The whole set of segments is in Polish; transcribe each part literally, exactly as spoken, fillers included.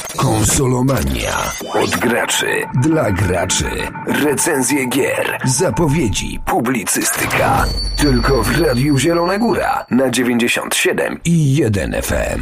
Konsolomania. Od graczy dla graczy. Recenzje gier, zapowiedzi, publicystyka. Tylko w Radiu Zielona Góra na dziewięćdziesiąt siedem i jeden F M.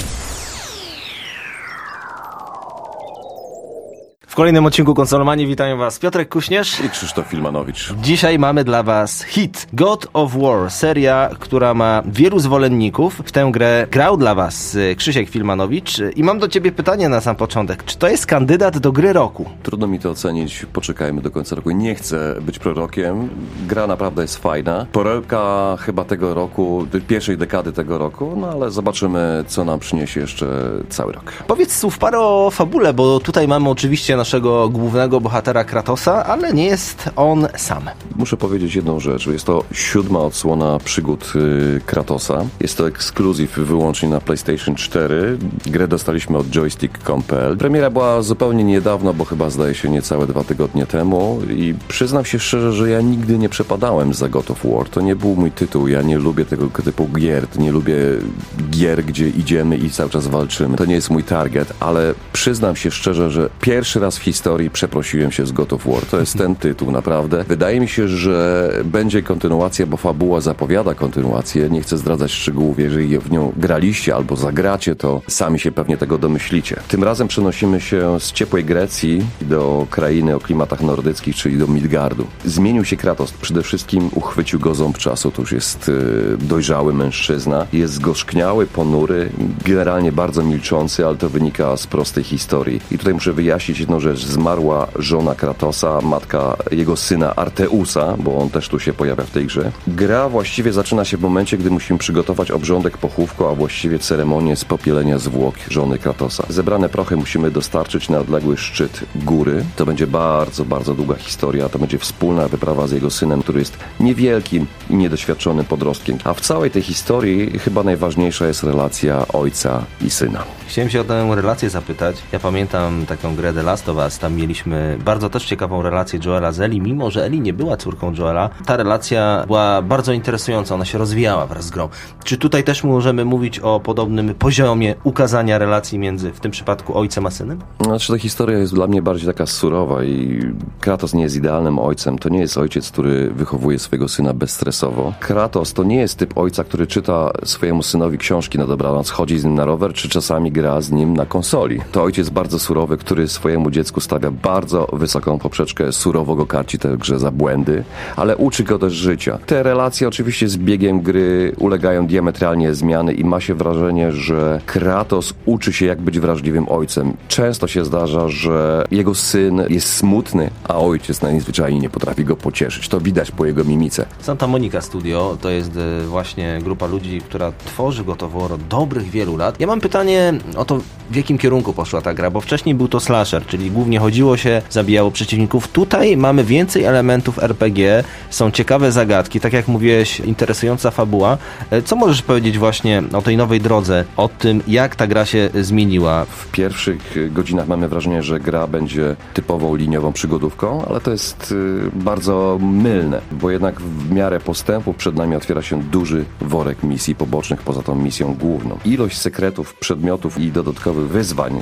W kolejnym odcinku Konsolomanii witają Was Piotrek Kuśnierz i Krzysztof Filmanowicz. Dzisiaj mamy dla Was hit God of War, seria, która ma wielu zwolenników. W tę grę grał dla Was Krzysiek Filmanowicz i mam do Ciebie pytanie na sam początek. Czy to jest kandydat do gry roku? Trudno mi to ocenić, poczekajmy do końca roku. Nie chcę być prorokiem. Gra naprawdę jest fajna. Perełka chyba tego roku, pierwszej dekady tego roku, no ale zobaczymy, co nam przyniesie jeszcze cały rok. Powiedz słów parę o fabule, bo tutaj mamy oczywiście naszego głównego bohatera Kratosa, ale nie jest on sam. Muszę powiedzieć jedną rzecz. Jest to siódma odsłona przygód y, Kratosa. Jest to ekskluzyw wyłącznie na PlayStation cztery. Grę dostaliśmy od joystick kropka com kropka p l. Premiera była zupełnie niedawno, bo chyba zdaje się niecałe dwa tygodnie temu i przyznam się szczerze, że ja nigdy nie przepadałem za God of War. To nie był mój tytuł. Ja nie lubię tego typu gier. Nie lubię gier, gdzie idziemy i cały czas walczymy. To nie jest mój target, ale przyznam się szczerze, że pierwszy raz w historii przeprosiłem się z God of War. To jest ten tytuł, naprawdę. Wydaje mi się, że będzie kontynuacja, bo fabuła zapowiada kontynuację. Nie chcę zdradzać szczegółów. Jeżeli w nią graliście albo zagracie, to sami się pewnie tego domyślicie. Tym razem przenosimy się z ciepłej Grecji do krainy o klimatach nordyckich, czyli do Midgardu. Zmienił się Kratos. Przede wszystkim uchwycił go ząb czasu. To już jest yy, dojrzały mężczyzna. Jest zgorzkniały, ponury, generalnie bardzo milczący, ale to wynika z prostej historii. I tutaj muszę wyjaśnić jedną rzecz. Zmarła żona Kratosa, matka jego syna Arteusa, bo on też tu się pojawia w tej grze. Gra właściwie zaczyna się w momencie, gdy musimy przygotować obrządek pochówku, a właściwie ceremonię spopielenia zwłok żony Kratosa. Zebrane prochy musimy dostarczyć na odległy szczyt góry. To będzie bardzo, bardzo długa historia. To będzie wspólna wyprawa z jego synem, który jest niewielkim i niedoświadczonym podrostkiem. A w całej tej historii chyba najważniejsza jest relacja ojca i syna. Chciałem się o tę relację zapytać. Ja pamiętam taką grę The Last of Us. Tam mieliśmy bardzo też ciekawą relację Joela z Ellie, mimo że Ellie nie była córką Joela. Ta relacja była bardzo interesująca. Ona się rozwijała wraz z grą. Czy tutaj też możemy mówić o podobnym poziomie ukazania relacji między, w tym przypadku, ojcem a synem? Znaczy, ta historia jest dla mnie bardziej taka surowa i Kratos nie jest idealnym ojcem. To nie jest ojciec, który wychowuje swojego syna bezstresowo. Kratos to nie jest typ ojca, który czyta swojemu synowi książki na dobranoc, chodzi z nim na rower, czy czasami gra z nim na konsoli. To ojciec bardzo surowy, który swojemu dziecku stawia bardzo wysoką poprzeczkę, surowo go karci tę grze za błędy, ale uczy go też życia. Te relacje oczywiście z biegiem gry ulegają diametralnie zmiany i ma się wrażenie, że Kratos uczy się, jak być wrażliwym ojcem. Często się zdarza, że jego syn jest smutny, a ojciec najzwyczajniej nie potrafi go pocieszyć. To widać po jego mimice. Santa Monica Studio to jest właśnie grupa ludzi, która tworzy God of War od dobrych wielu lat. Ja mam pytanie o to, w jakim kierunku poszła ta gra, bo wcześniej był to slasher, czyli głównie chodziło się, zabijało przeciwników. Tutaj mamy więcej elementów R P G, są ciekawe zagadki, tak jak mówiłeś, interesująca fabuła. Co możesz powiedzieć właśnie o tej nowej drodze, o tym, jak ta gra się zmieniła? W pierwszych godzinach mamy wrażenie, że gra będzie typową liniową przygodówką, ale to jest y, bardzo mylne, bo jednak w miarę postępu przed nami otwiera się duży worek misji pobocznych poza tą misją główną. Ilość sekretów, przedmiotów i dodatkowych wyzwań,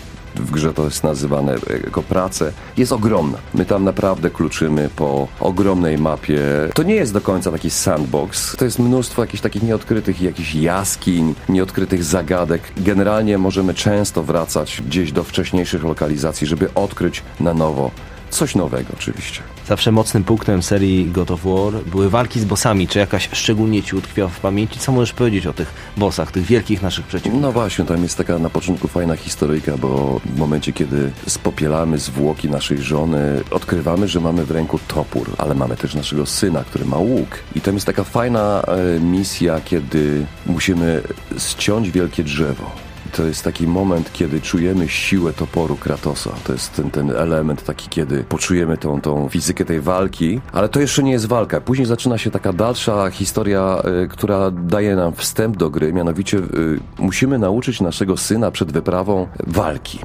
w grze to jest nazywane jako prace, jest ogromna. My tam naprawdę kluczymy po ogromnej mapie. To nie jest do końca taki sandbox. To jest mnóstwo jakichś takich nieodkrytych jakichś jaskiń, nieodkrytych zagadek. Generalnie możemy często wracać gdzieś do wcześniejszych lokalizacji, żeby odkryć na nowo coś nowego oczywiście. Zawsze mocnym punktem serii God of War były walki z bossami. Czy jakaś szczególnie ci utkwiła w pamięci? Co możesz powiedzieć o tych bossach, tych wielkich naszych przeciwników? No właśnie, tam jest taka na początku fajna historyjka, bo w momencie, kiedy spopielamy zwłoki naszej żony, odkrywamy, że mamy w ręku topór, ale mamy też naszego syna, który ma łuk. I tam jest taka fajna e, misja, kiedy musimy ściąć wielkie drzewo. To jest taki moment, kiedy czujemy siłę toporu Kratosa. To jest ten, ten element taki, kiedy poczujemy tą, tą fizykę tej walki, ale to jeszcze nie jest walka. Później zaczyna się taka dalsza historia, y, która daje nam wstęp do gry, mianowicie y, musimy nauczyć naszego syna przed wyprawą walki.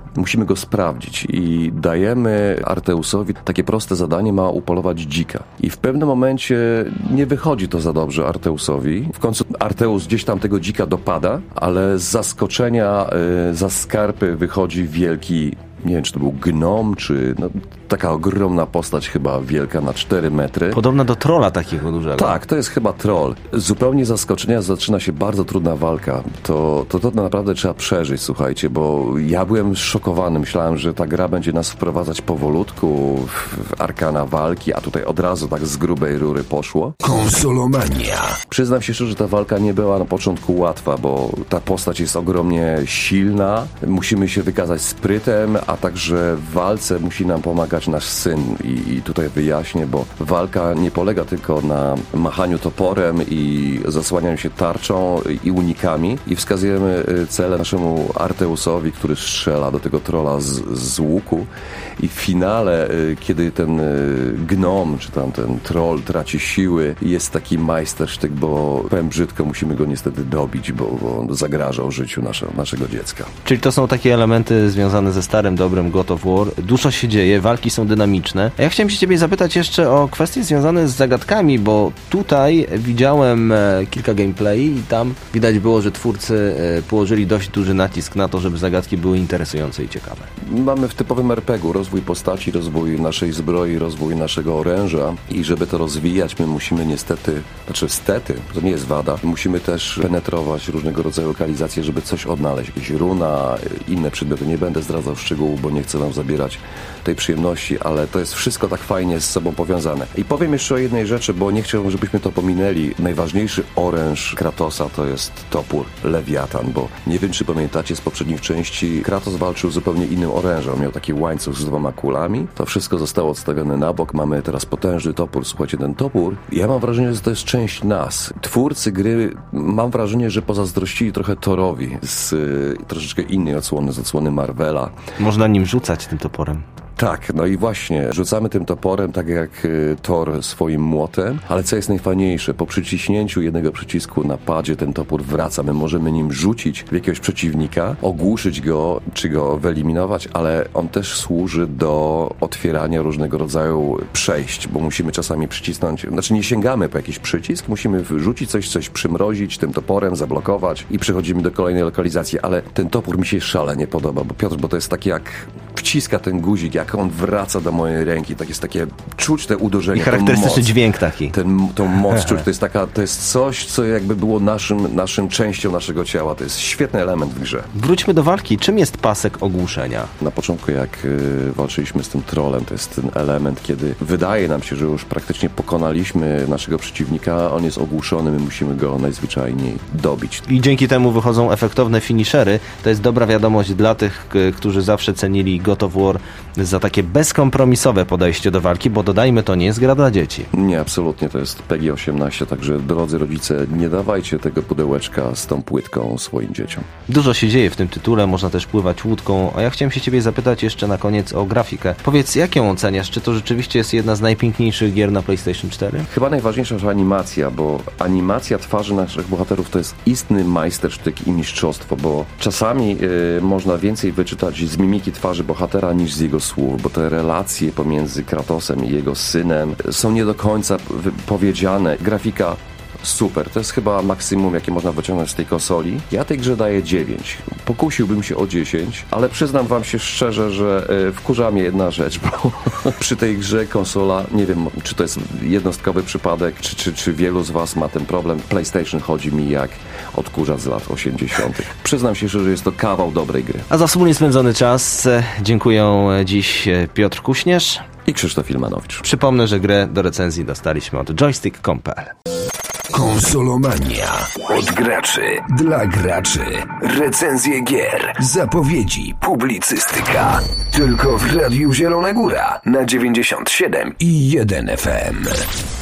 musimy go sprawdzić i dajemy Arteusowi takie proste zadanie, ma upolować dzika. I w pewnym momencie nie wychodzi to za dobrze Arteusowi. W końcu Arteus gdzieś tam tego dzika dopada, ale z zaskoczenia, yy, za skarpy wychodzi wielki, nie wiem, czy to był gnom, czy no, taka ogromna postać, chyba wielka na cztery metry. Podobna do trolla takiego dużego. Tak, to jest chyba troll. Zupełnie z zaskoczenia zaczyna się bardzo trudna walka. To, to, to naprawdę trzeba przeżyć, słuchajcie, bo ja byłem szokowany. Myślałem, że ta gra będzie nas wprowadzać powolutku w, w arkana walki, a tutaj od razu tak z grubej rury poszło. Konsolomania. Przyznam się szczerze, że ta walka nie była na początku łatwa, bo ta postać jest ogromnie silna. Musimy się wykazać sprytem, a także w walce musi nam pomagać nasz syn. I, i tutaj wyjaśnię, bo walka nie polega tylko na machaniu toporem i zasłanianiu się tarczą i unikami i wskazujemy cele naszemu Arteusowi, który strzela do tego trolla z, z łuku i w finale, kiedy ten gnom, czy tam ten troll traci siły, jest taki majstersztyk, bo powiem brzydko, musimy go niestety dobić, bo, bo on zagrażał życiu nasze, naszego dziecka. Czyli to są takie elementy związane ze starym, dobrym God of War. Dużo się dzieje, walki są dynamiczne. A ja chciałem się ciebie zapytać jeszcze o kwestie związane z zagadkami, bo tutaj widziałem kilka gameplay i tam widać było, że twórcy położyli dość duży nacisk na to, żeby zagadki były interesujące i ciekawe. Mamy w typowym er pe gie u rozwój postaci, rozwój naszej zbroi, rozwój naszego oręża i żeby to rozwijać, my musimy niestety, znaczy stety, to nie jest wada, musimy też penetrować różnego rodzaju lokalizacje, żeby coś odnaleźć, jakieś runa, inne przedmioty. Nie będę zdradzał szczegółów, bo nie chcę wam zabierać tej przyjemności, ale to jest wszystko tak fajnie z sobą powiązane. I powiem jeszcze o jednej rzeczy, bo nie chciałbym, żebyśmy to pominęli. Najważniejszy oręż Kratosa to jest topór Lewiatan, bo nie wiem, czy pamiętacie z poprzednich części, Kratos walczył zupełnie innym orężem. Miał taki łańcuch z dwoma kulami. To wszystko zostało odstawione na bok. Mamy teraz potężny topór. Słuchajcie, ten topór, ja mam wrażenie, że to jest część nas. Twórcy gry, mam wrażenie, że pozazdrościli trochę Thorowi z y, troszeczkę innej odsłony, z odsłony Marvela. Można nim rzucać tym toporem. Tak, no i właśnie, rzucamy tym toporem tak jak y, Thor swoim młotem, ale co jest najfajniejsze, po przyciśnięciu jednego przycisku na padzie ten topór wraca, my możemy nim rzucić w jakiegoś przeciwnika, ogłuszyć go, czy go wyeliminować, ale on też służy do otwierania różnego rodzaju przejść, bo musimy czasami przycisnąć, znaczy nie sięgamy po jakiś przycisk, musimy wrzucić coś, coś przymrozić tym toporem, zablokować i przechodzimy do kolejnej lokalizacji, ale ten topór mi się szalenie podoba, bo Piotr, bo to jest takie jak wciska ten guzik, jak on wraca do mojej ręki, tak jest takie, czuć te uderzenie, i charakterystyczny moc, dźwięk taki. Ten, tą moc czuć, to jest taka, to jest coś, co jakby było naszym, naszym częścią naszego ciała, to jest świetny element w grze. Wróćmy do walki. Czym jest pasek ogłuszenia? Na początku jak y, walczyliśmy z tym trollem, to jest ten element, kiedy wydaje nam się, że już praktycznie pokonaliśmy naszego przeciwnika, on jest ogłuszony, my musimy go najzwyczajniej dobić. I dzięki temu wychodzą efektowne finishery. To jest dobra wiadomość dla tych, k- którzy zawsze cenili God of War za takie bezkompromisowe podejście do walki, bo dodajmy, to nie jest gra dla dzieci. Nie, absolutnie, to jest P E G I osiemnaście, także drodzy rodzice, nie dawajcie tego pudełeczka z tą płytką swoim dzieciom. Dużo się dzieje w tym tytule, można też pływać łódką, a ja chciałem się ciebie zapytać jeszcze na koniec o grafikę. Powiedz, jak ją oceniasz? Czy to rzeczywiście jest jedna z najpiękniejszych gier na PlayStation cztery? Chyba najważniejsza jest animacja, bo animacja twarzy naszych bohaterów to jest istny majstersztyk i mistrzostwo, bo czasami yy, można więcej wyczytać z mimiki twarzy bohatera niż z jego słów, bo te relacje pomiędzy Kratosem i jego synem są nie do końca powiedziane. Grafika super, to jest chyba maksimum, jakie można wyciągnąć z tej konsoli. Ja tej grze daję dziewięć. Pokusiłbym się o dziesięć, ale przyznam wam się szczerze, że yy, wkurza mnie jedna rzecz, bo przy tej grze konsola, nie wiem, czy to jest jednostkowy przypadek, czy, czy, czy wielu z was ma ten problem. PlayStation chodzi mi jak odkurzacz z lat osiemdziesiątych. Przyznam się szczerze, że jest to kawał dobrej gry. A za wspólnie spędzony czas dziękuję dziś Piotr Kuśnierz I Krzysztof Ilmanowicz. Przypomnę, że grę do recenzji dostaliśmy od joystick kropka com kropka p l. Konsolomania. Od graczy dla graczy. Recenzje gier, zapowiedzi, publicystyka. Tylko w Radiu Zielona Góra na dziewięćdziesiąt siedem i jeden F M.